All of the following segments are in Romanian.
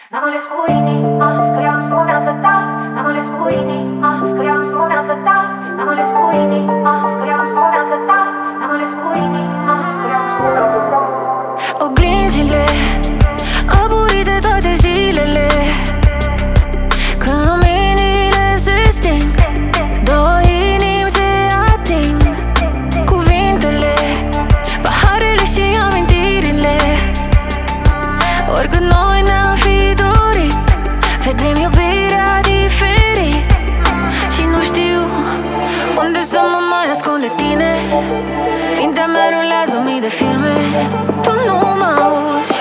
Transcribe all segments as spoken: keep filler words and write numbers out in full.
N-am ales cu inima, că ea nu spunea să tac. N-am ales cu inima, că ea nu spunea să tac. N-am ales cu inima, că ea nu spunea să tac. N-am ales cu inima, că ea nu spunea să tac. Oglinzile aburite toate zilele, când luminile se sting, două inimi se ating. Cuvintele, paharele și amintirile, oricât noi ne-am fi dorit, vedem iubirea diferit. Și nu știu unde să mă mai ascund de tine. Mintea mea rulează mii de filme, tu nu mă auzi.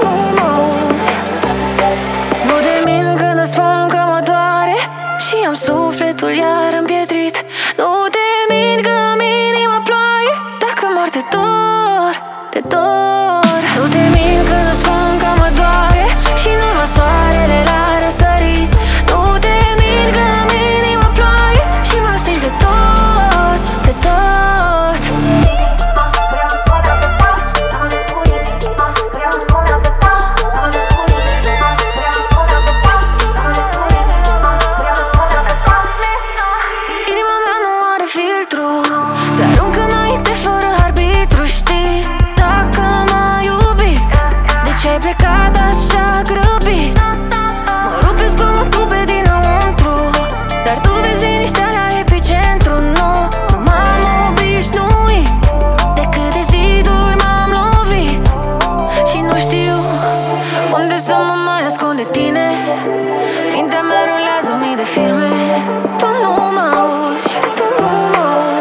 Nu te mint când îți spun că mă doare și am sufletul iar împietrit. Nu te mint că în inima ploaie, dacă mor de dor, de dor. Nu te mint când îți spun că mă doare și nu văd soarele la răsărit. Nu te mint că în inima ploaie și mă stins de tot, de tot. Inima mea nu are filtru, se aruncă înainte fără arbitru. Știi, dacă m-ai iubit, de ce ai plecat așa grăbit? Mă rupe zgomotul pe dinăuntru, dar tu vezi liniștea la epicentru. Nu, nu m-am obișnuit, de câte ziduri m-am lovit. Și nu știu unde să mă mai ascund de tine. Mintea mea rulează mii de filme, tu nu mă auzi.